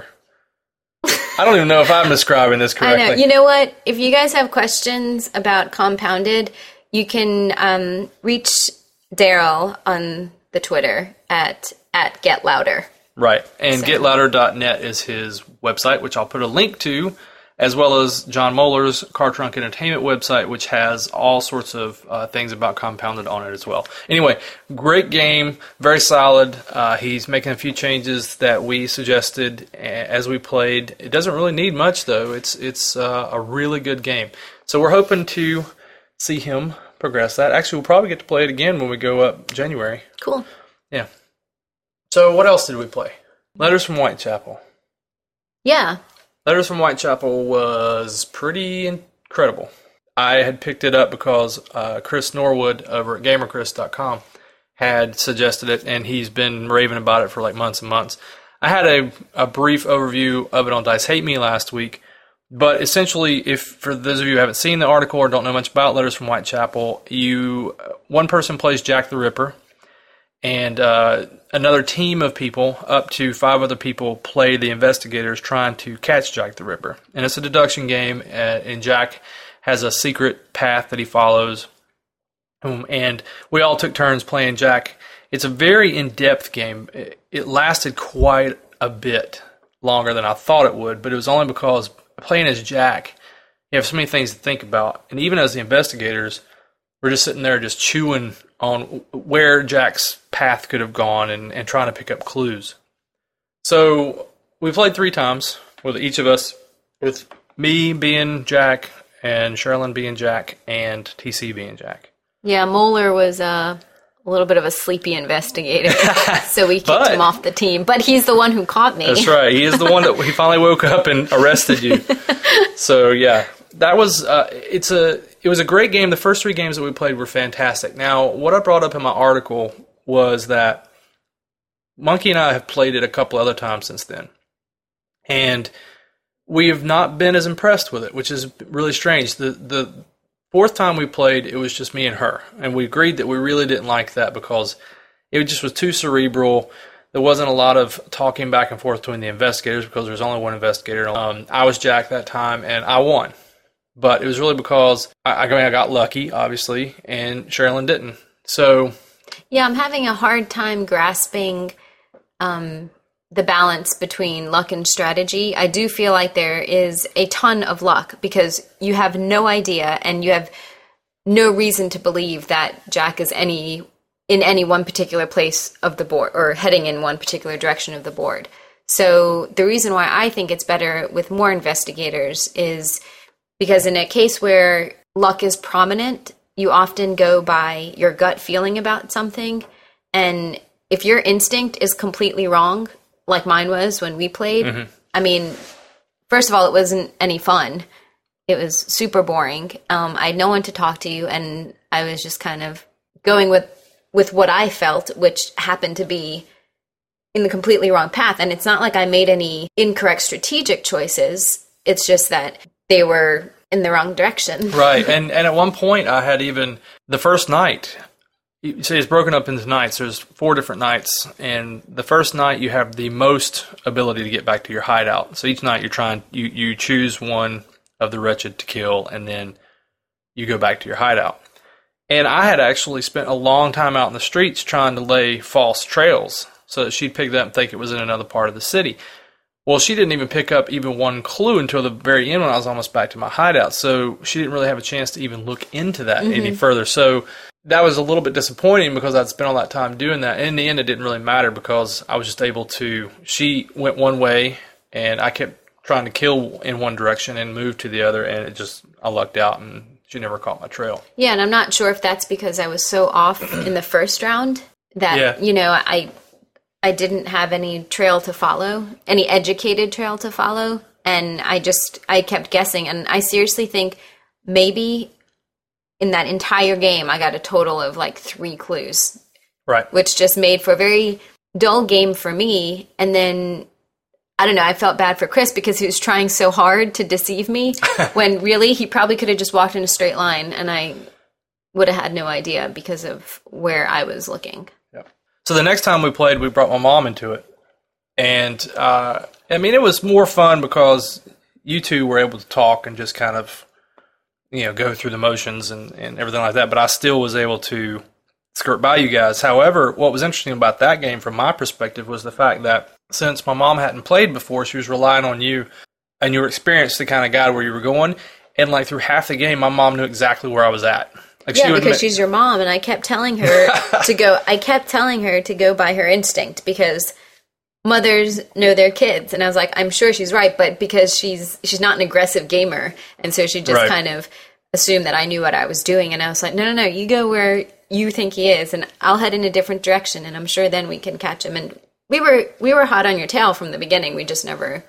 I don't even know if I'm describing this correctly. I know. You know what? If you guys have questions about Compounded, you can um, reach Daryl on the Twitter at at Get Louder. Right. And So- get louder dot net is his website, which I'll put a link to, as well as John Moeller's Car Trunk Entertainment website, which has all sorts of uh, things about Compounded on it as well. Anyway, great game, very solid. Uh, he's making a few changes that we suggested a- as we played. It doesn't really need much, though. It's it's uh, a really good game. So we're hoping to see him progress that. Actually, we'll probably get to play it again when we go up January. Cool. Yeah. So what else did we play? Letters from Whitechapel. Yeah. Letters from Whitechapel was pretty incredible. I had picked it up because uh, Chris Norwood over at gamer chris dot com had suggested it, and he's been raving about it for like months and months. I had a, a brief overview of it on Dice Hate Me last week, but essentially, if for those of you who haven't seen the article or don't know much about Letters from Whitechapel, you one person plays Jack the Ripper, and uh, another team of people, up to five other people, play the investigators trying to catch Jack the Ripper. And it's a deduction game, uh, and Jack has a secret path that he follows. Um, and we all took turns playing Jack. It's a very in-depth game. It, it lasted quite a bit. longer than I thought it would, but it was only because playing as Jack, you have so many things to think about. And even as the investigators, we're just sitting there just chewing on where Jack's path could have gone and, and trying to pick up clues. So we played three times with each of us, with me being Jack and Sherilyn being Jack and T C being Jack. Yeah, Moeller was uh, a little bit of a sleepy investigator, so we kicked But- him off the team. But he's the one who caught me. That's right. He is the one that he finally woke up and arrested you. So yeah, that was uh, it's a it was a great game. The first three games that we played were fantastic. Now, what I brought up in my article was that Monkey and I have played it a couple other times since then, and we have not been as impressed with it, which is really strange. The the fourth time we played, it was just me and her, and we agreed that we really didn't like that because it just was too cerebral. There wasn't a lot of talking back and forth between the investigators because there was only one investigator. Um, I was Jack that time, and I won. But it was really because, I, I mean, I got lucky, obviously, and Sherilyn didn't. So, Yeah, I'm having a hard time grasping um, the balance between luck and strategy. I do feel like there is a ton of luck because you have no idea and you have no reason to believe that Jack is any in any one particular place of the board or heading in one particular direction of the board. So the reason why I think it's better with more investigators is because in a case where luck is prominent, you often go by your gut feeling about something. And if your instinct is completely wrong, like mine was when we played, mm-hmm. I mean, first of all, it wasn't any fun. It was super boring. Um, I had no one to talk to, and I was just kind of going with, with what I felt, which happened to be in the completely wrong path. And it's not like I made any incorrect strategic choices. It's just that they were in the wrong direction. Right. And and at one point I had even the first night, you see it's broken up into nights. There's four different nights. And the first night you have the most ability to get back to your hideout. So each night you're trying, you, you choose one of the wretched to kill, and then you go back to your hideout. And I had actually spent a long time out in the streets trying to lay false trails so that she'd pick that up and think it was in another part of the city. Well, she didn't even pick up even one clue until the very end when I was almost back to my hideout. So she didn't really have a chance to even look into that mm-hmm. any further. So that was a little bit disappointing because I'd spent all that time doing that. And in the end, it didn't really matter because I was just able to, she went one way and I kept trying to kill in one direction and move to the other. And it just, I lucked out and she never caught my trail. Yeah, and I'm not sure if that's because I was so off in the first round that, yeah. you know, I... I didn't have any trail to follow, any educated trail to follow, and I just, I kept guessing, and I seriously think maybe in that entire game I got a total of like three clues. Right. Which just made for a very dull game for me, and then, I don't know, I felt bad for Chris because he was trying so hard to deceive me, when really he probably could have just walked in a straight line, and I would have had no idea because of where I was looking. So the next time we played, we brought my mom into it. And, uh, I mean, it was more fun because you two were able to talk and just kind of, you know, go through the motions and, and everything like that. But I still was able to skirt by you guys. However, what was interesting about that game from my perspective was the fact that since my mom hadn't played before, she was relying on you and your experience to kind of guide where you were going. And, like, through half the game, my mom knew exactly where I was at. Like yeah, because admit- she's your mom, and I kept telling her to go. I kept telling her to go by her instinct because mothers know their kids, and I was like, I'm sure she's right, but because she's she's not an aggressive gamer, and so she just right. kind of assumed that I knew what I was doing, and I was like, no, no, no, you go where you think he is, and I'll head in a different direction, and I'm sure then we can catch him. And we were we were hot on your tail from the beginning. We just never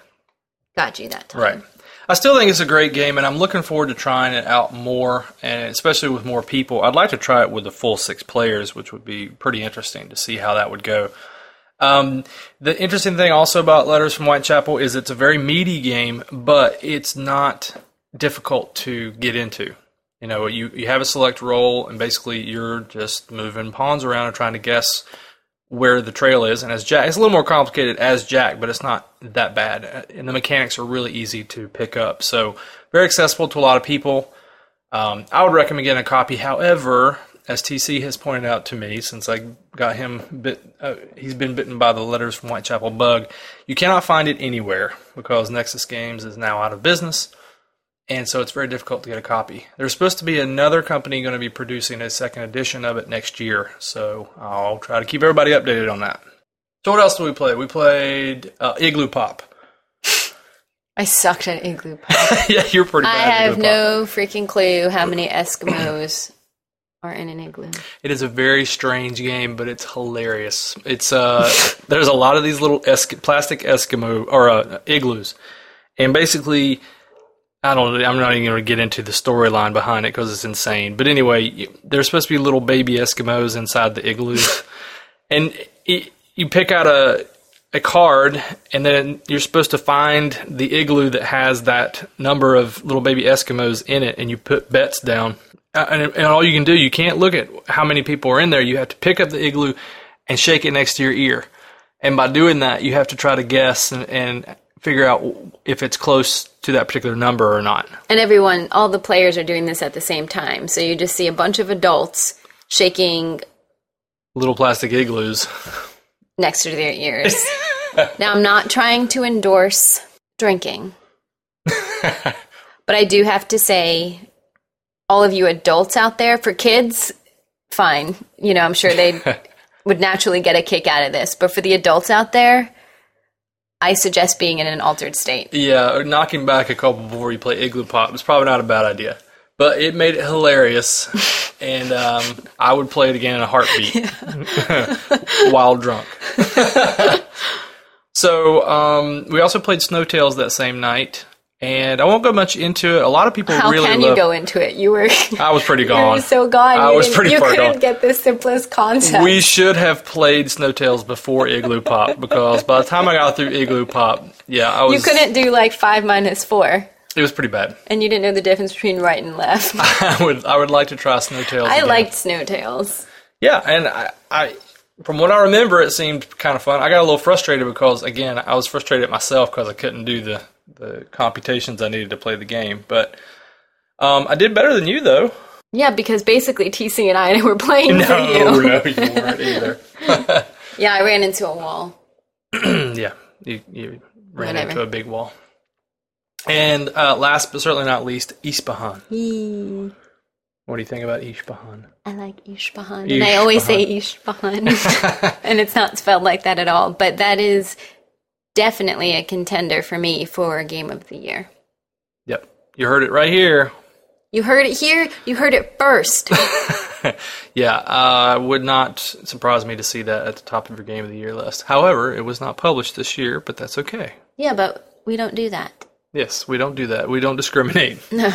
got you that time. Right. I still think it's a great game, and I'm looking forward to trying it out more, and especially with more people. I'd like to try it with the full six players, which would be pretty interesting to see how that would go. Um, the interesting thing also about Letters from Whitechapel is it's a very meaty game, but it's not difficult to get into. You know, you, you have a select roll, and basically you're just moving pawns around and trying to guess where the trail is. And as Jack, it's a little more complicated as Jack, but it's not that bad. And the mechanics are really easy to pick up. So very accessible to a lot of people. Um, I would recommend getting a copy. However, as T C has pointed out to me, since I got him bit, uh, he's been bitten by the Letters from Whitechapel bug. You cannot find it anywhere because Nexus Games is now out of business, and so it's very difficult to get a copy. There's supposed to be another company going to be producing a second edition of it next year, so I'll try to keep everybody updated on that. So what else did we play? We played uh, Igloo Pop. I sucked at Igloo Pop. Yeah, you're pretty bad I at have Igloo no freaking clue how many Eskimos are in an igloo. It is a very strange game, but it's hilarious. It's uh, there's a lot of these little esk- plastic Eskimo or uh, igloos, and basically, I don't. I'm not even going to get into the storyline behind it because it's insane. But anyway, there's supposed to be little baby Eskimos inside the igloos, and it, you pick out a a card, and then you're supposed to find the igloo that has that number of little baby Eskimos in it, and you put bets down. Uh, and, and all you can do, you can't look at how many people are in there. You have to pick up the igloo and shake it next to your ear. And by doing that, you have to try to guess and, and figure out if it's close to that particular number or not. And everyone, all the players are doing this at the same time. So you just see a bunch of adults shaking little plastic igloos next to their ears. Now, I'm not trying to endorse drinking, but I do have to say, all of you adults out there, for kids, fine. You know, I'm sure they would naturally get a kick out of this. But for the adults out there, I suggest being in an altered state. Yeah, knocking back a couple before you play Igloo Pop is probably not a bad idea. But it made it hilarious, and um, I would play it again in a heartbeat while drunk. So um, we also played Snowtails that same night. And I won't go much into it. A lot of people How really can love... you go into it? You were... I was pretty gone. You were so gone. I you was pretty You far couldn't gone. get the simplest concept. We should have played Snowtails before Igloo Pop, because by the time I got through Igloo Pop, yeah, I was... You couldn't do like five minus four. It was pretty bad. And you didn't know the difference between right and left. I would I would like to try Snowtails I again. liked Snowtails. Yeah, and I, I... From what I remember, it seemed kind of fun. I got a little frustrated because, again, I was frustrated at myself because I couldn't do the... the computations I needed to play the game. But um, I did better than you, though. Yeah, because basically T C and I were playing no, for you. No, you weren't either. Yeah, I ran into a wall. Yeah, you, you ran Whatever. into a big wall. And uh, last but certainly not least, Ispahan. Eee. What do you think about Ispahan? I like Ispahan. And I always say Ispahan. And it's not spelled like that at all. But that is... definitely a contender for me for Game of the Year. Yep. You heard it right here. You heard it here. You heard it first. Yeah, uh, would not surprise me to see that at the top of your Game of the Year list. However, it was not published this year, but that's okay. Yeah, but we don't do that. Yes, we don't do that. We don't discriminate. No.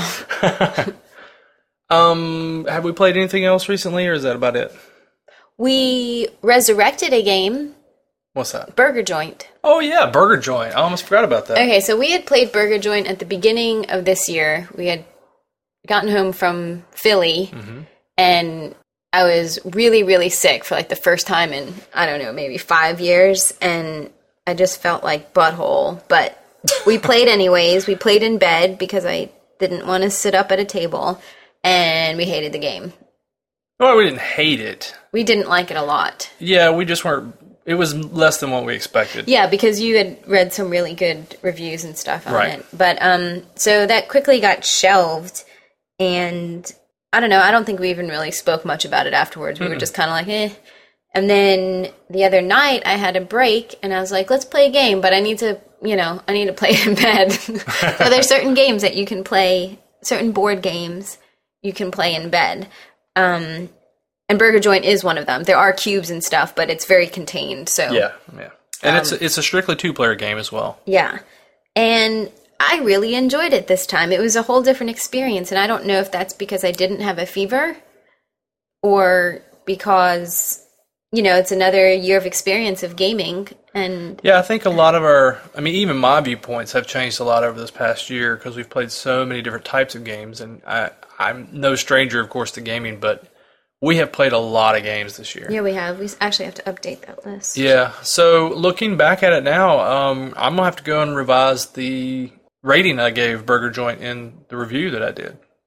um, have we played anything else recently, or is that about it? We resurrected a game. What's that? Burger Joint. Oh, yeah, Burger Joint. I almost forgot about that. Okay, so we had played Burger Joint at the beginning of this year. We had gotten home from Philly, mm-hmm. and I was really, really sick for like the first time in, I don't know, maybe five years, and I just felt like butthole. But we played anyways. We played in bed because I didn't want to sit up at a table, and we hated the game. Well, we didn't hate it. We didn't like it a lot. Yeah, we just weren't... It was less than what we expected. Yeah, because you had read some really good reviews and stuff on right. it. But, um, so that quickly got shelved, and I don't know, I don't think we even really spoke much about it afterwards. We mm-hmm. were just kind of like, eh. And then the other night, I had a break, and I was like, let's play a game, but I need to, you know, I need to play it in bed. So there's certain games that you can play, certain board games you can play in bed. Um... And Burger Joint is one of them. There are cubes and stuff, but it's very contained. So yeah, yeah, and um, it's it's a strictly two player game as well. Yeah, and I really enjoyed it this time. It was a whole different experience, and I don't know if that's because I didn't have a fever, or because you know it's another year of experience of gaming. And yeah, I think a lot of our, I mean, even my viewpoints have changed a lot over this past year because we've played so many different types of games, and I, I'm no stranger, of course, to gaming, but. We have played a lot of games this year. Yeah, we have. We actually have to update that list. Yeah. So looking back at it now, um, I'm going to have to go and revise the rating I gave Burger Joint in the review that I did.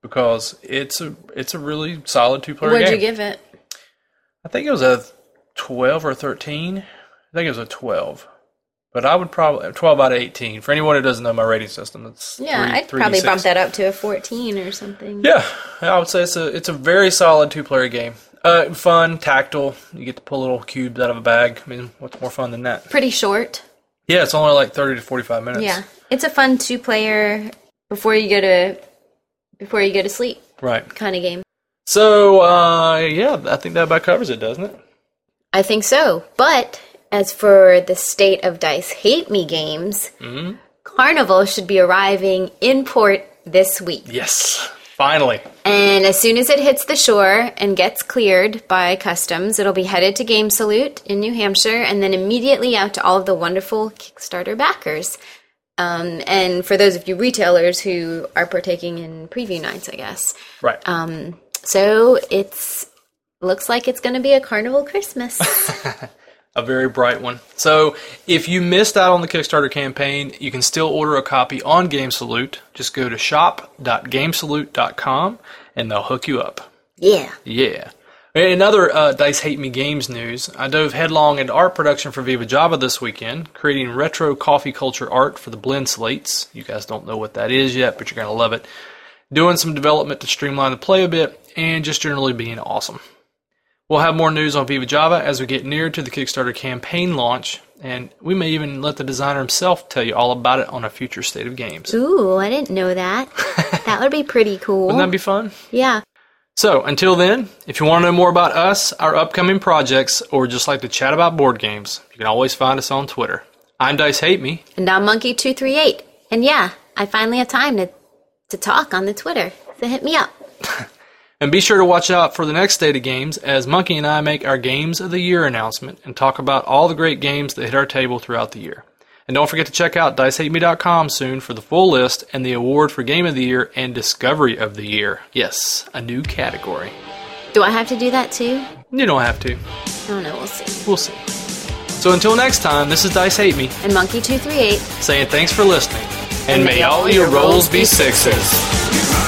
because it's a it's a really solid two-player What'd game. you give it? I think it was a twelve or thirteen. I think it was a twelve. But I would probably twelve out of eighteen. For anyone who doesn't know my rating system, it's Yeah, three, I'd three probably D six. bump that up to a fourteen or something. Yeah, I would say it's a it's a very solid two-player game. Uh, fun, tactile. You get to pull little cubes out of a bag. I mean, what's more fun than that? Pretty short. Yeah, it's only like thirty to forty-five minutes. Yeah, it's a fun two-player before you go to before you go to sleep Right. kind of game. So, uh, yeah, I think that about covers it, doesn't it? I think so. But as for the State of Dice Hate Me games, Mm-hmm. Carnival should be arriving in port this week. Yes, finally. And as soon as it hits the shore and gets cleared by customs, it'll be headed to Game Salute in New Hampshire and then immediately out to all of the wonderful Kickstarter backers. Um, and for those of you retailers who are partaking in preview nights, I guess. Right. Um, so it's looks like it's going to be a Carnival Christmas. A very bright one. So, if you missed out on the Kickstarter campaign, you can still order a copy on Game Salute. Just go to shop dot gamesalute dot com and they'll hook you up. Yeah. Yeah. In other uh, Dice Hate Me Games news, I dove headlong into art production for Viva Java this weekend, creating retro coffee culture art for the blend slates. You guys don't know what that is yet, but you're going to love it. Doing some development to streamline the play a bit, and just generally being awesome. We'll have more news on Viva Java as we get near to the Kickstarter campaign launch, and we may even let the designer himself tell you all about it on a future State of Games. Ooh, I didn't know that. That would be pretty cool. Wouldn't that be fun? Yeah. So, until then, if you want to know more about us, our upcoming projects, or just like to chat about board games, you can always find us on Twitter. I'm Dice Hate Me. And I'm Monkey two three eight. And yeah, I finally have time to, to talk on the Twitter, so hit me up. And be sure to watch out for the next State of Games as Monkey and I make our Games of the Year announcement and talk about all the great games that hit our table throughout the year. And don't forget to check out dice hate me dot com soon for the full list and the award for Game of the Year and Discovery of the Year. Yes, a new category. Do I have to do that too? You don't have to. Oh no, we'll see. We'll see. So until next time, this is Dice Hate Me, And Monkey two three eight. saying thanks for listening. And may all your rolls be sixes.